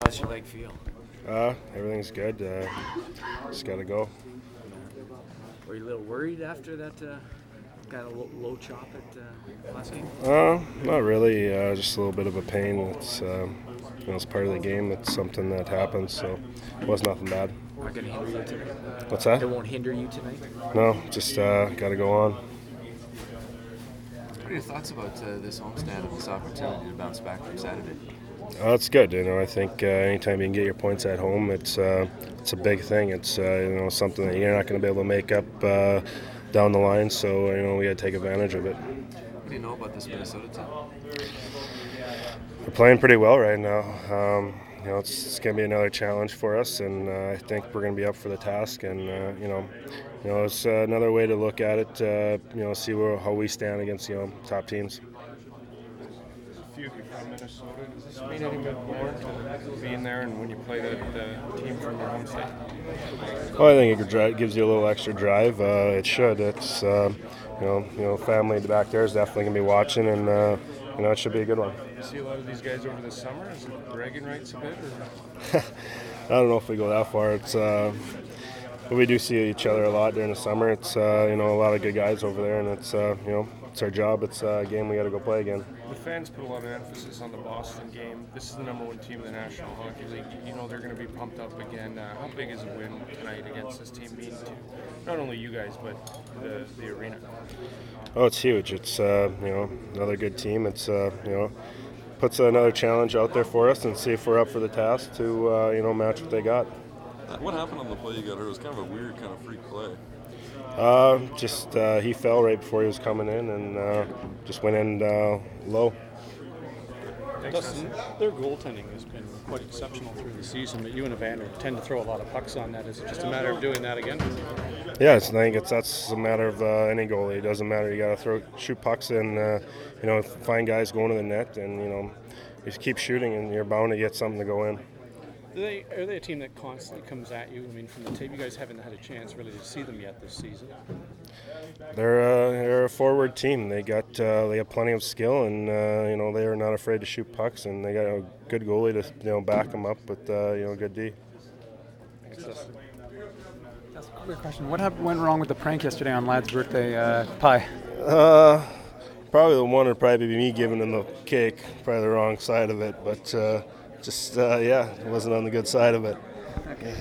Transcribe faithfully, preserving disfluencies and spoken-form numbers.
How's your leg feel? Uh, everything's good. Uh, just gotta go. Were you a little worried after that uh, kind of low, low chop at uh, last game? Uh, not really. Uh, just a little bit of a pain. It's um, you know, it's part of the game. It's something that happens. So it was nothing bad. Not going to hinder you tonight? What's that? It won't hinder you tonight? No, just uh, gotta go on. What are your thoughts about uh, this homestand and this opportunity to bounce back from Saturday? Uh, it's good. You know, I think uh, anytime you can get your points at home, it's uh, it's a big thing. It's uh, you know something that you're not going to be able to make up uh, down the line. So you know we got to take advantage of it. What do you know about this Minnesota team? We're playing pretty well right now. Um, you know, it's, it's going to be another challenge for us, and uh, I think we're going to be up for the task. And uh, you know, you know, it's uh, another way to look at it. Uh, you know, see where, how we stand against you know top teams. Few of you from Minnesota. Does this mean any bit more to being there and when you play the, the team from your home state? Well, I think it dri- gives you a little extra drive. Uh, it should. It's uh, you know, you know, family back there is definitely gonna be watching, and uh, you know, it should be a good one. You see a lot of these guys over the summer. Is it bragging rights a bit? Or? I don't know if we go that far. It's uh, we do see each other a lot during the summer. It's uh, you know a lot of good guys over there, and it's uh, you know it's our job. It's a game we got to go play again. The fans put a lot of emphasis on the Boston game. This is the number one team in the National Hockey League. You know they're going to be pumped up again. Uh, how big is a win tonight against this team being to not only you guys but the the arena? Oh, it's huge. It's uh, you know another good team. It's uh, you know puts another challenge out there for us, and see if we're up for the task to uh, you know match what they got. What happened on the play you got hurt? It was kind of a weird kind of freak play. Uh, just uh, he fell right before he was coming in, and uh, just went in uh, low. Dustin, their goaltending has been quite exceptional through the season, but you and Evander tend to throw a lot of pucks on that. Is it just a matter of doing that again? Yeah, I think it's that's a matter of uh, any goalie. It doesn't matter. You got to throw, shoot pucks, and uh, you know, find guys going to the net, and you know, you just keep shooting, and you're bound to get something to go in. Are they, are they a team that constantly comes at you? I mean, from the tape, you guys haven't had a chance really to see them yet this season. They're uh, they're a forward team. They got uh, they have plenty of skill, and uh, you know they are not afraid to shoot pucks, and they got a good goalie to you know back them up with uh, you know good D. Thanks, Dustin. That's a quick question. What happened, went wrong with the prank yesterday on Lad's birthday uh, pie? Uh, probably the one would probably be me giving him the cake. Probably the wrong side of it, but uh, just uh, yeah, it wasn't on the good side of it. Okay.